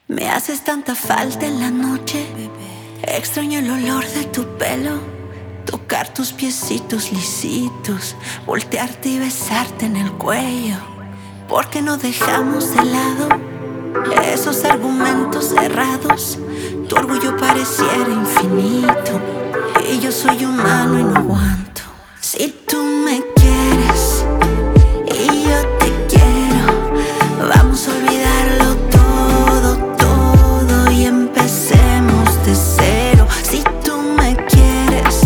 Me haces tanta falta en la noche. Extraño el olor de tu pelo, tocar tus piecitos lisitos, voltearte y besarte en el cuello. ¿Por qué no dejamos de lado esos argumentos cerrados? Tu orgullo pareciera infinito y yo soy humano y no aguanto. Si tú me quieres y yo te quiero, vamos a olvidarlo todo, todo y empecemos de cero. Si tú me quieres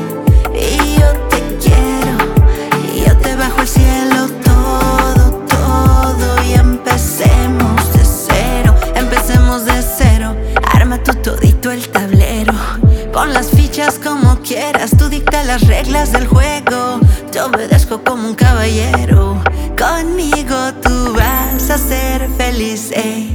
y yo te quiero, y yo te bajo al cielo todo, todo y empecemos de cero. Empecemos de cero, arma tú todito el tablero. Pon las fichas como quieras, tú dicta las reglas del juego. Te obedezco como un caballero. Conmigo tú vas a ser feliz,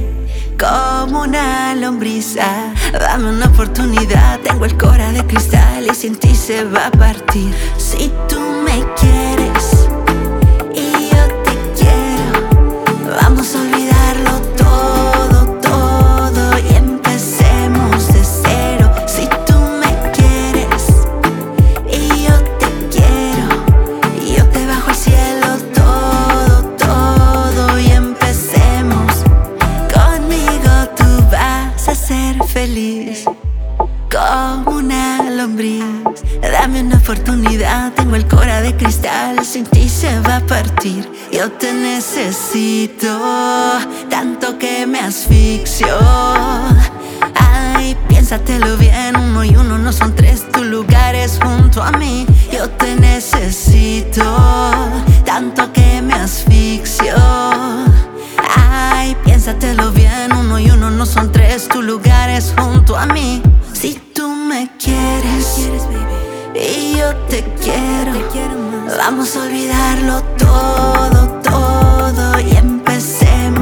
como una lombriz. Dame una oportunidad, tengo el cora de cristal y sin ti se va a partir. Si tú me quieres y yo te quiero, vamos a olvidarlo todo, todo y empecemos de cero. Si tú me quieres y yo te quiero, y yo te bajo al cielo todo, todo y empecemos. Conmigo tú vas a ser feliz como una lombriz. Dame una oportunidad, tengo el cora de cristal, sin ti se va a partir. Yo te necesito tanto que me asfixio. Ay, piénsatelo bien, uno y uno no son tres, tu lugar es junto a mí. Yo te necesito tanto que me asfixio. Ay, piénsatelo bien, uno y uno no son tres, tu lugar es junto a mí. Si tú me quieres y yo te quiero, vamos a olvidarlo todo, todo y empecemos